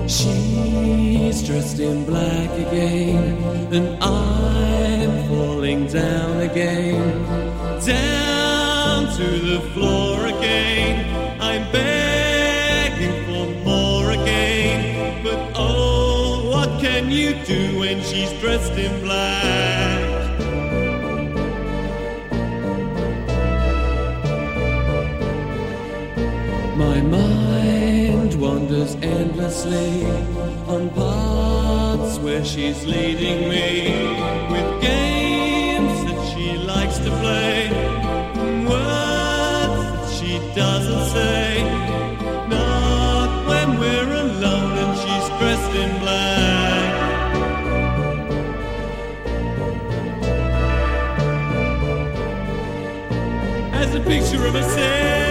She's dressed in black again, and I'm falling down again, down to the floor again. I'm begging for more again, but oh, what can you do when she's dressed in black? My mind wanders endlessly on paths where she's leading me, with games that she likes to play, words that she doesn't say, not when we're alone and she's dressed in black. As a picture of herself,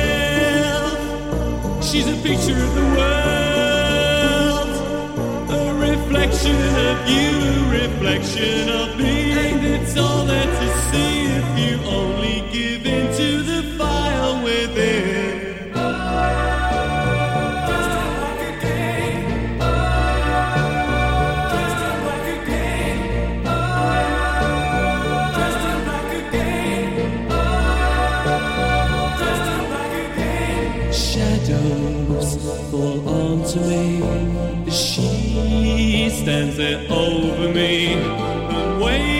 she's a picture of the world, a reflection of you, a reflection of me, and it's all there to see if you only give in to the fire within. Shadows fall onto me as she stands there over me and waves